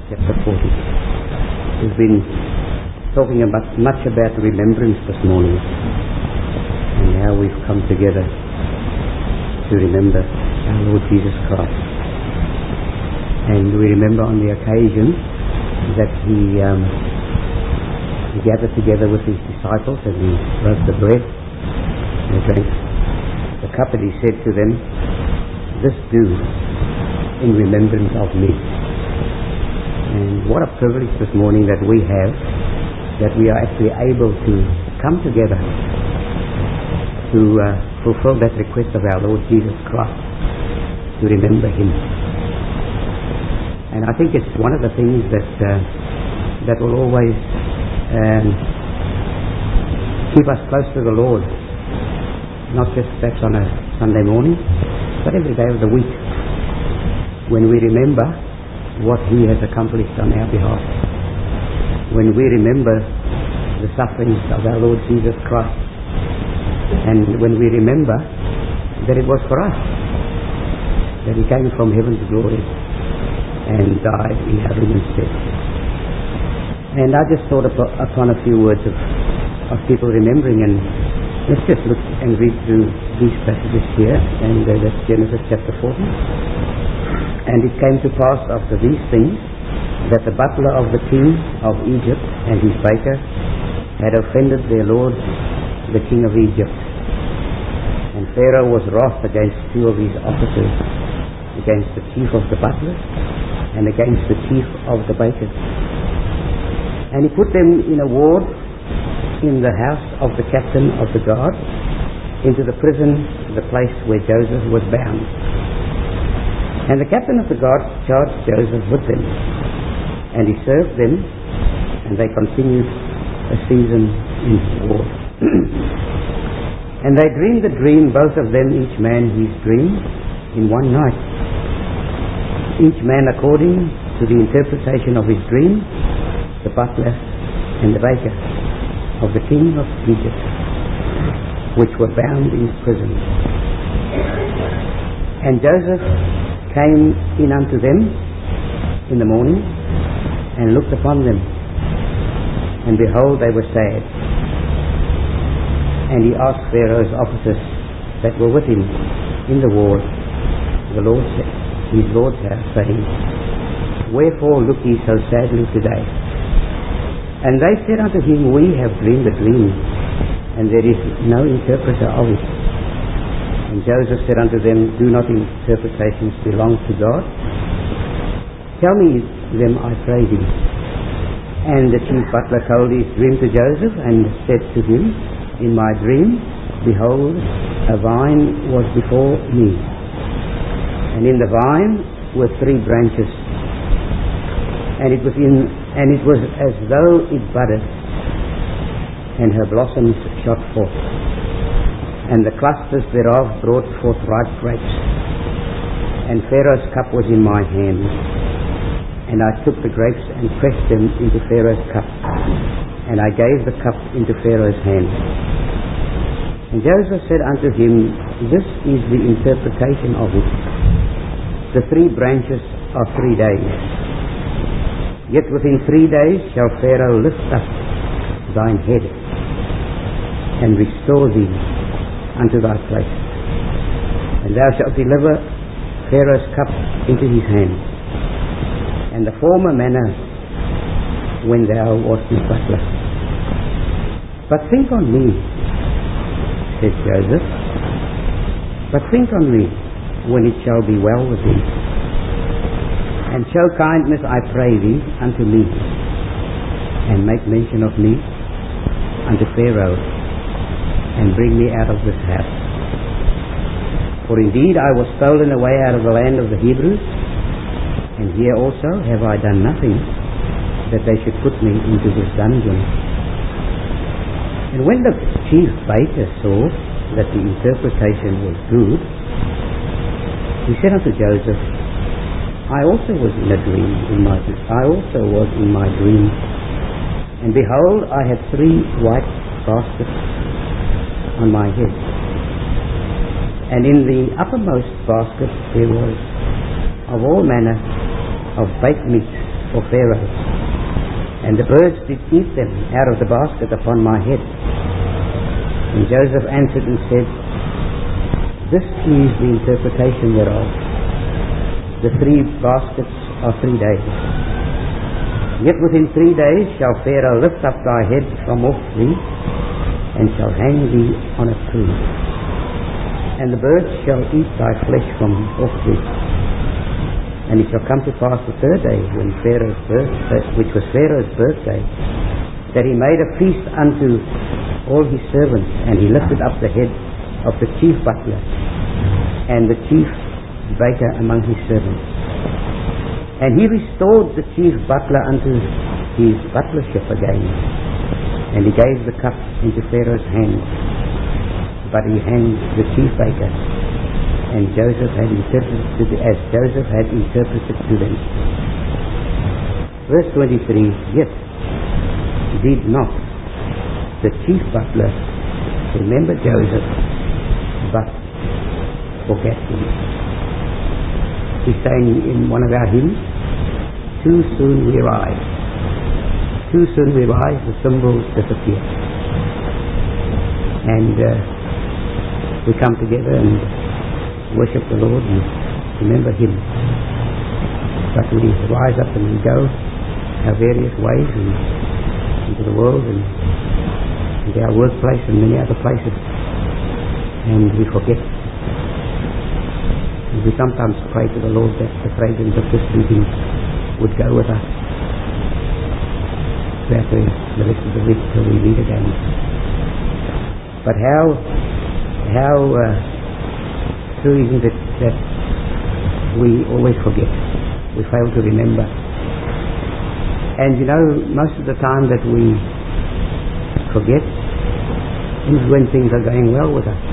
chapter 40. We've been talking much about remembrance this morning, and now we've come together to remember our Lord Jesus Christ. And we remember on the occasion that He gathered together with His disciples, and He broke the bread and drank the cup, and He said to them, "This do in remembrance of me." And what a privilege this morning that we have, that we are actually able to come together to fulfill that request of our Lord Jesus Christ, to remember Him. And I think it's one of the things that will always keep us close to the Lord, not just perhaps on a Sunday morning, but every day of the week, when we remember what He has accomplished on our behalf, when we remember the sufferings of our Lord Jesus Christ, and when we remember that it was for us that He came from heaven to glory and died in our stead. And I just thought upon a few words of people remembering, and let's just look and read through these passages here, and that's Genesis chapter 40. And it came to pass after these things that the butler of the king of Egypt and his baker had offended their lord, the king of Egypt. And Pharaoh was wroth against two of his officers, against the chief of the butlers and against the chief of the bakers. And he put them in a ward in the house of the captain of the guard, into the prison, the place where Joseph was bound. And the captain of the guard charged Joseph with them, and he served them, and they continued a season in his ward. And they dreamed the dream, both of them, each man his dream, in one night, each man according to the interpretation of his dream, the butler and the baker of the king of Egypt, which were bound in prison. And Joseph came in unto them in the morning, and looked upon them, and behold, they were sad. And he asked Pharaoh's officers that were with him in the ward, his Lord's house, saying, "Wherefore look ye so sadly today?" And they said unto him, "We have dreamed a dream, and there is no interpreter of it." And Joseph said unto them, "Do not interpretations belong to God? Tell me them, I pray thee." And the chief butler told his dream to Joseph, and said to him, "In my dream, behold, a vine was before me, and in the vine were 3 branches, and it was as though it budded, and her blossoms shot forth, and the clusters thereof brought forth ripe grapes. And Pharaoh's cup was in my hand, and I took the grapes and pressed them into Pharaoh's cup, and I gave the cup into Pharaoh's hand." And Joseph said unto him, "This is the interpretation of it. The 3 branches are 3 days. Yet within 3 days shall Pharaoh lift up thine head, and restore thee unto thy place. And thou shalt deliver Pharaoh's cup into his hand, and the former manner when thou wast his butler. But think on me," said Joseph, "but think on me when it shall be well with thee. And show kindness, I pray thee, unto me, and make mention of me unto Pharaoh, and bring me out of this house. For indeed I was stolen away out of the land of the Hebrews, and here also have I done nothing that they should put me into this dungeon." And when the chief baker saw that the interpretation was good, he said unto Joseph, "I also was in a dream in my dream, and behold, I had 3 white baskets on my head, and in the uppermost basket there was of all manner of baked meat for Pharaoh, and the birds did eat them out of the basket upon my head. And Joseph answered and said, this is the interpretation thereof. The 3 baskets are 3 days. Yet within 3 days shall Pharaoh lift up thy head from off thee, and shall hang thee on a tree. And the birds shall eat thy flesh from off thee. And it shall come to pass the 3rd day, when Pharaoh's birthday, which was Pharaoh's birthday, that he made a feast unto all his servants, and he lifted up the head of the chief butler and the chief baker among his servants. And he restored the chief butler unto his butlership again, and he gave the cup into Pharaoh's hand, but he hanged the chief baker, and Joseph had interpreted as Joseph had interpreted to them. Verse 23, yet did not the chief butler remember Joseph, but forget him. He's saying in one of our hymns, too soon we rise. Too soon we rise, the symbols disappear. And we come together and worship the Lord and remember Him. But we rise up and we go our various ways and into the world and into our workplace and many other places, and we forget. And we sometimes pray to the Lord that the fragrance of this meeting would go with us throughout the rest of the week till we meet again. But how true isn't it that we always forget, we fail to remember. And you know, most of the time that we forget is when things are going well with us.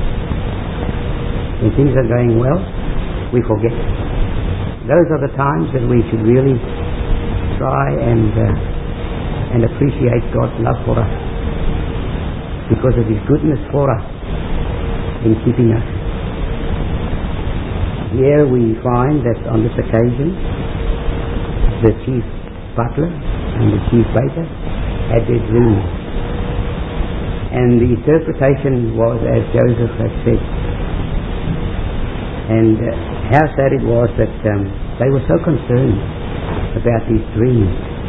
When things are going well, we forget. Those are the times that we should really try and appreciate God's love for us, because of His goodness for us in keeping us. Here we find that on this occasion, the chief butler and the chief baker had their dreams, and the interpretation was as Joseph had said. And how sad it was that they were so concerned about these dreams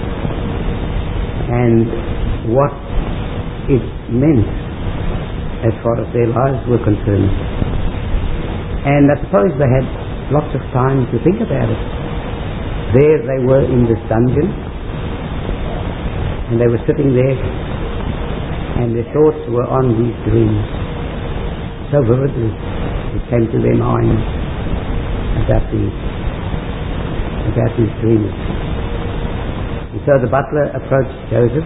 and what it meant as far as their lives were concerned. And I suppose they had lots of time to think about it. There they were in this dungeon, and they were sitting there, and their thoughts were on these dreams. So vividly it came to their minds about these dreams. And so the butler approached Joseph,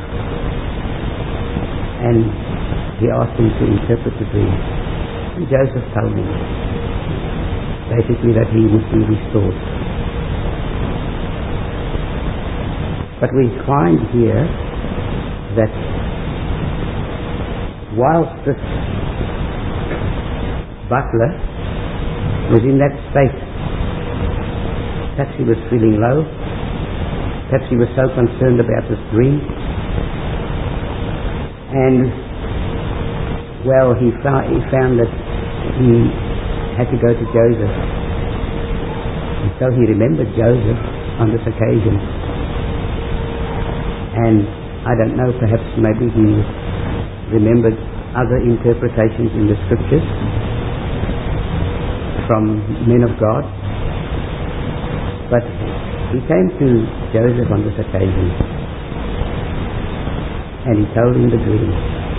and he asked him to interpret the dream. And Joseph told him basically that he would be restored. But we find here that whilst this butler was in that state, perhaps he was feeling low, perhaps he was so concerned about this dream, and well, he found that he had to go to Joseph, and so he remembered Joseph on this occasion. And I don't know, perhaps maybe he remembered other interpretations in the scriptures from men of God, but he came to Joseph on this occasion and he told him the dream.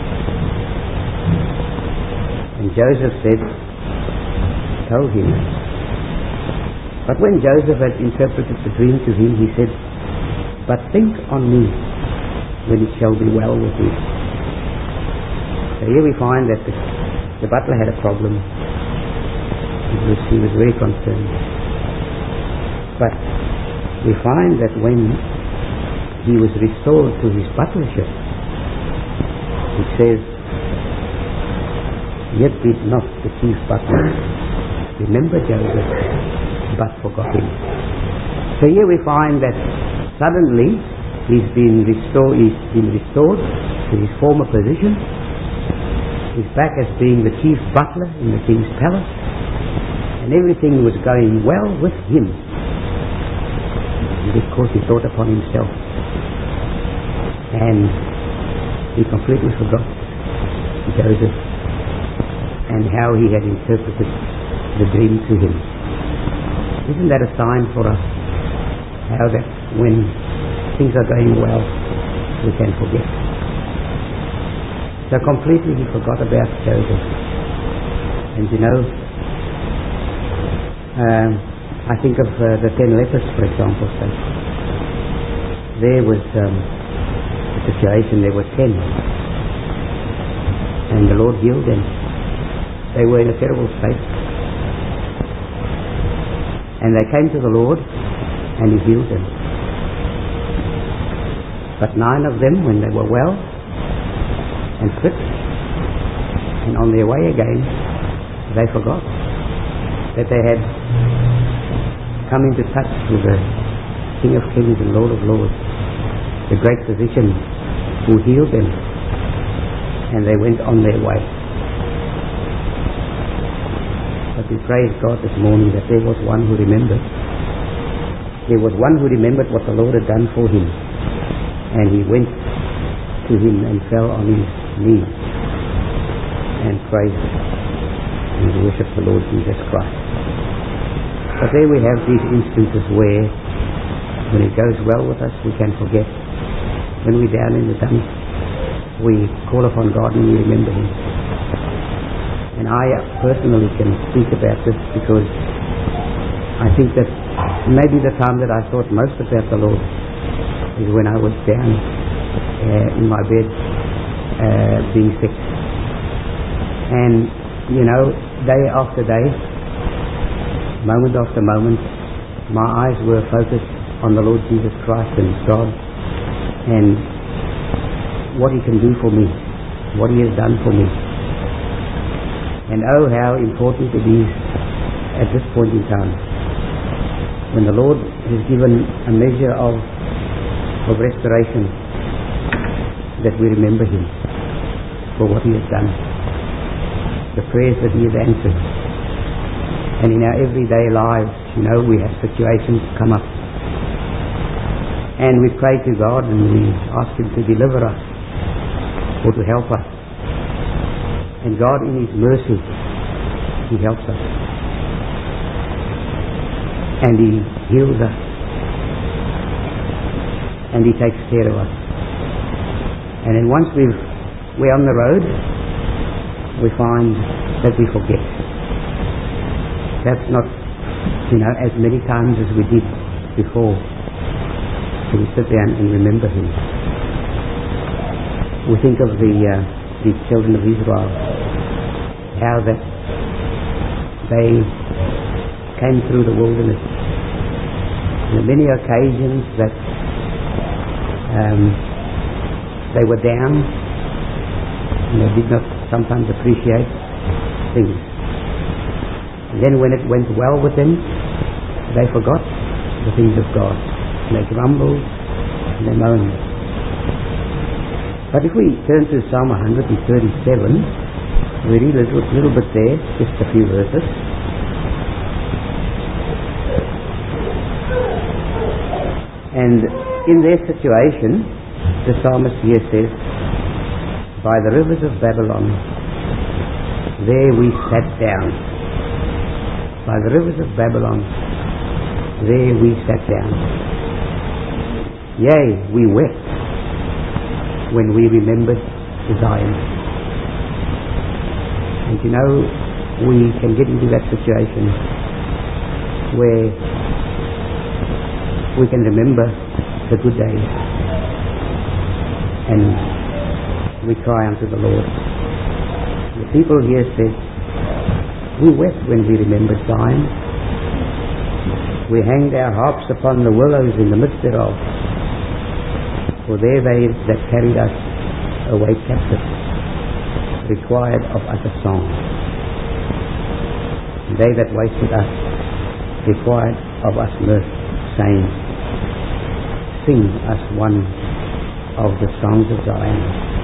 And Joseph told him. But when Joseph had interpreted the dream to him, he said, but think on me when it shall be well with you. So here we find that the butler had a problem. He was very concerned. But we find that when he was restored to his butlership, it says, yet did not the chief butler remember Joseph, but forgot him. So here we find that suddenly he's been restored to his former position. He's back as being the chief butler in the king's palace, and everything was going well with him. And of course he thought upon himself, and he completely forgot Joseph and how he had interpreted the dream to him. Isn't that a sign for us? How that when things are going well, we can forget. So completely he forgot about Joseph. And you know, I think of the 10 lepers, for example. So there was a situation, there were 10. And the Lord healed them. They were in a terrible state. And they came to the Lord and he healed them. But 9 of them, when they were well and fit and on their way again, they forgot that they had come into touch with the King of Kings and Lord of Lords, the great physician who healed them, and they went on their way. But we praise God this morning that there was one who remembered. There was one who remembered what the Lord had done for him, and he went to him and fell on his knees and praised and worshipped the Lord Jesus Christ. But there we have these instances where when it goes well with us, we can forget. When we're down in the dumps, we call upon God and we remember him. And I personally can speak about this because I think that maybe the time that I thought most about the Lord is when I was down in my bed being sick. And, you know, day after day, moment after moment, my eyes were focused on the Lord Jesus Christ and God and what he can do for me, what he has done for me. And oh, how important it is at this point in time, when the Lord has given a measure of restoration, that we remember him for what he has done, the prayers that he has answered. And in our everyday lives, you know, we have situations come up, and we pray to God and we ask him to deliver us or to help us. And God in his mercy, he helps us. And he heals us. And he takes care of us. And then once we're on the road, we find that we forget. That's not, you know, as many times as we did before. So we sit down and remember him. We think of the children of Israel, how that they came through the wilderness. On many occasions that they were down and they did not sometimes appreciate things. And then when it went well with them, they forgot the things of God. And they grumbled and they moaned. But if we turn to Psalm 137, we read a little bit there, just a few verses. And in their situation, the psalmist here says, by the rivers of Babylon, there we sat down. By the rivers of Babylon, there we sat down. Yea, we wept when we remembered Zion. And you know, we can get into that situation where we can remember the good days and we cry unto the Lord. The people here said, we wept when we remembered Zion. We hanged our harps upon the willows in the midst thereof. For there they that carried us away captive required of us a song. They that wasted us required of us mirth, saying, sing us one of the songs of Zion.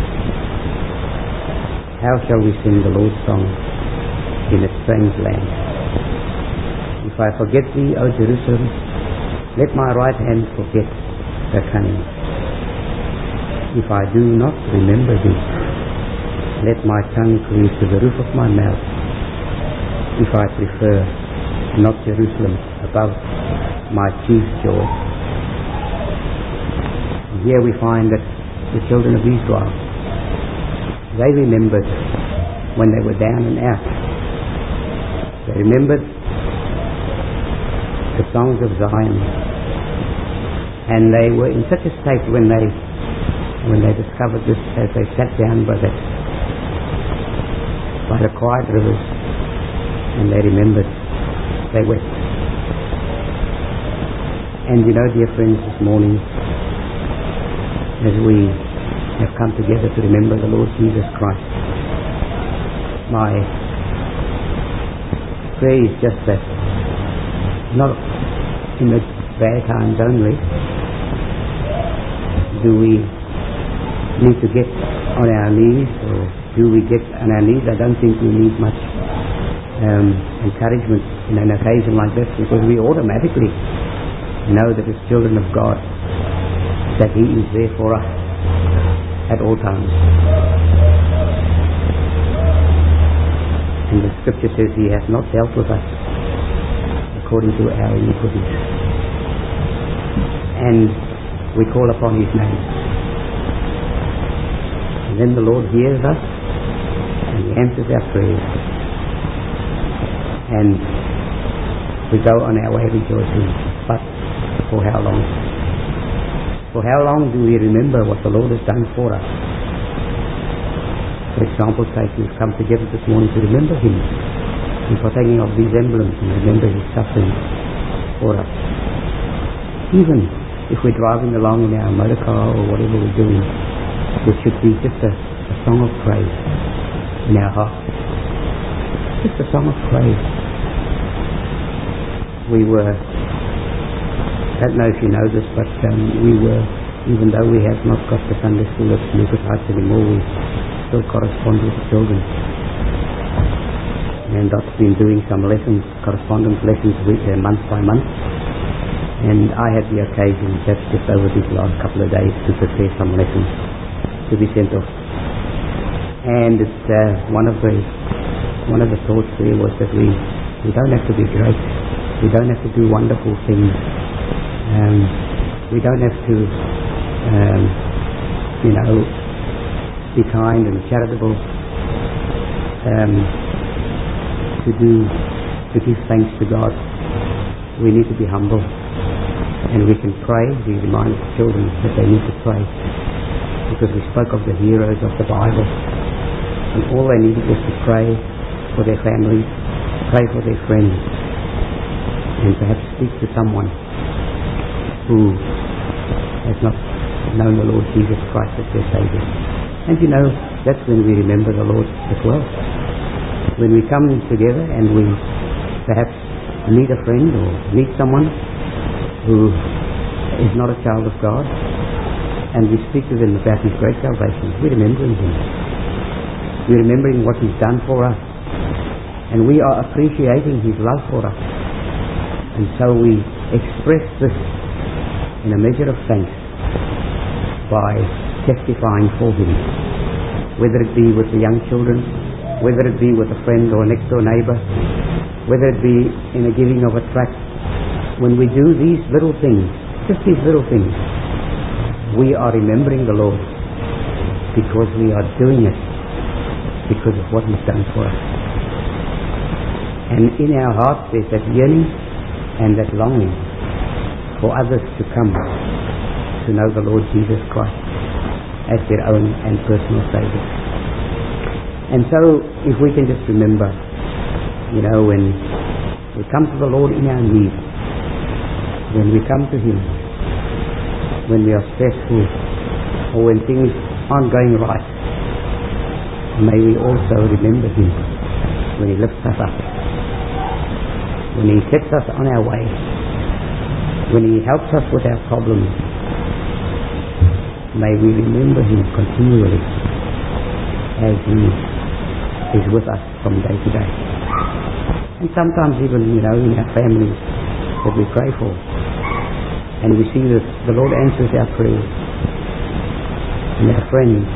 How shall we sing the Lord's song in a strange land? If I forget thee, O Jerusalem, let my right hand forget her cunning. If I do not remember thee, let my tongue cleave to the roof of my mouth. If I prefer not Jerusalem above my chief joy. And here we find that the children of Israel, they remembered when they were down and out. They remembered the songs of Zion, and they were in such a state when they discovered this, as they sat down by the quiet rivers, and they remembered, they wept. And you know, dear friends, this morning, as we have come together to remember the Lord Jesus Christ, my prayer is just that, not in the bad times only do we need to get on our knees, or do we get on our knees. I don't think we need much encouragement in an occasion like this, because we automatically know that as children of God, that He is there for us at all times. And the scripture says He has not dealt with us according to our iniquities. And we call upon His name. And then the Lord hears us and He answers our prayers. And we go on our way rejoicing. But for how long? For how long do we remember what the Lord has done for us? For example's sake, we've come together this morning to remember Him, and partaking of these emblems, and remember His suffering for us. Even if we're driving along in our motor car or whatever we're doing, there should be just a song of praise in our heart. Just a song of praise. We were, I don't know if you know this, but we were, even though we have not got the Sunday school at Lucas Heights anymore, we still correspond with the children. And I've been doing some lessons, correspondence lessons month by month. And I had the occasion just over these last couple of days to prepare some lessons to be sent off. And it's one of the thoughts there was that we don't have to be great. We don't have to do wonderful things. We don't have to, be kind and charitable to give thanks to God. We need to be humble, and we can pray. We remind the children that they need to pray, because we spoke of the heroes of the Bible, and all they needed was to pray for their families, pray for their friends, and perhaps speak to someone who has not known the Lord Jesus Christ as their Savior. And that's when we remember the Lord as well. When we come together and we perhaps meet a friend or meet someone who is not a child of God, and we speak to them about His great salvation, we're remembering Him. We're remembering what He's done for us, and we are appreciating His love for us. And so we express this in a measure of thanks by testifying for Him, whether it be with the young children, whether it be with a friend or a next door neighbour, whether it be in the giving of a tract. When we do these little things, just these little things, we are remembering the Lord, because we are doing it because of what He's done for us. And in our hearts there's that yearning and that longing for others to come to know the Lord Jesus Christ as their own and personal Savior. And so if we can just remember, when we come to the Lord in our need, when we come to Him, when we are stressful, or when things aren't going right, may we also remember Him when He lifts us up, when He sets us on our way, when He helps us with our problems, may we remember Him continually as He is with us from day to day. And sometimes even, in our families that we pray for, and we see that the Lord answers our prayers. And our friends,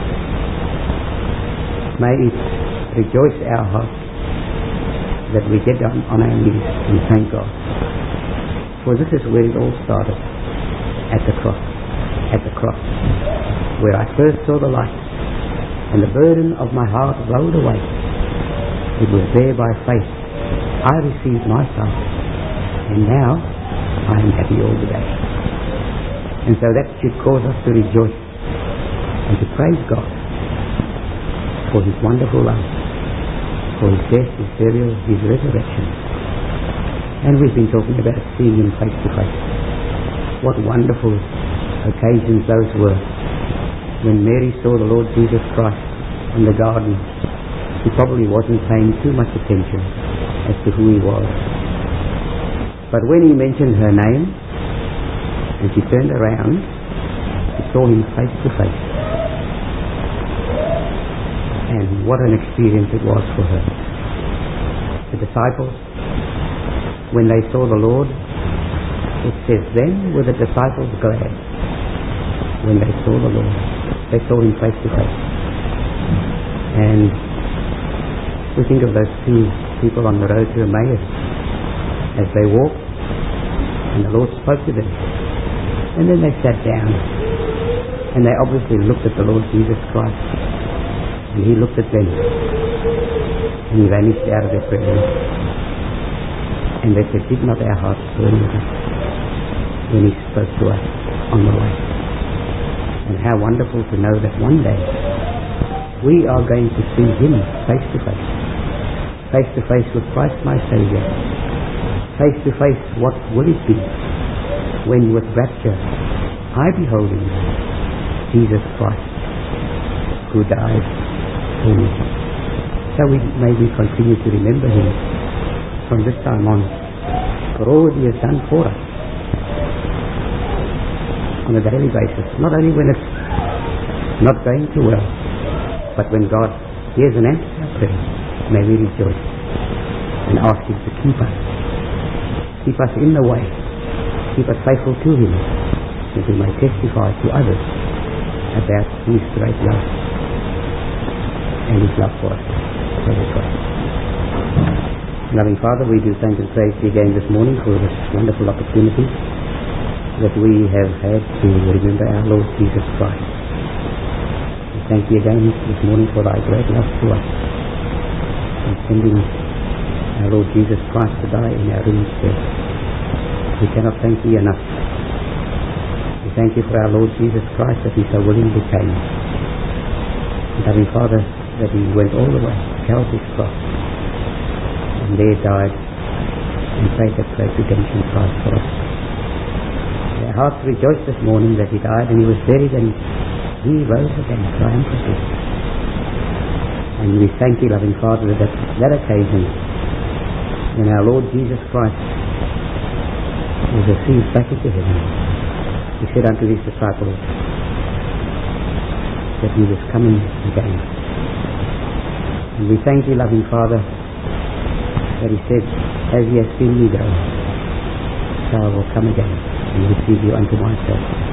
may it rejoice our hearts that we get down on our knees and thank God. For this is where it all started, at the cross. At the cross, where I first saw the light, and the burden of my heart rolled away. It was there by faith I received my sight, and now I am happy all the day. And so that should cause us to rejoice and to praise God for His wonderful love, for His death, His burial, His resurrection. And we've been talking about seeing Him face to face. What wonderful occasions those were. When Mary saw the Lord Jesus Christ in the garden, she probably wasn't paying too much attention as to who He was. But when He mentioned her name, and she turned around, she saw Him face to face. And what an experience it was for her. The disciples, when they saw the Lord, it says, then were the disciples glad when they saw the Lord. They saw Him face to face. And we think of those two people on the road to Emmaus as they walked, and the Lord spoke to them. And then they sat down, and they obviously looked at the Lord Jesus Christ, and He looked at them, and He vanished out of their presence. And they said, did not our hearts burn with us when He spoke to us on the way? And how wonderful to know that one day we are going to see Him face to face with Christ my Saviour. Face to face, what will it be when with rapture I behold Him, Jesus Christ, who died for me. So may we continue to remember Him from this time on for all He has done for us on a daily basis, not only when it's not going too well, but when God hears and answers our prayer. May we rejoice and ask Him to keep us in the way, keep us faithful to Him, that we may testify to others about His great love and His love for us. Let us pray. Loving Father, we do thank and praise Thee again this morning for this wonderful opportunity that we have had to remember our Lord Jesus Christ. We thank Thee again this morning for Thy great love to us, and sending our Lord Jesus Christ to die in our stead. We cannot thank Thee enough. We thank You for our Lord Jesus Christ, that He so willingly came. And loving Father, that He went all the way to Calvary's cross, and there died and paid that great redemption price for us. Our hearts rejoice this morning that He died and He was buried and He rose again triumphantly. And we thank Thee, loving Father, that that occasion when our Lord Jesus Christ was received back into heaven, He said unto His disciples that He was coming again. And we thank Thee, loving Father, that He said, as He has seen me go, so I will come again and receive You unto myself.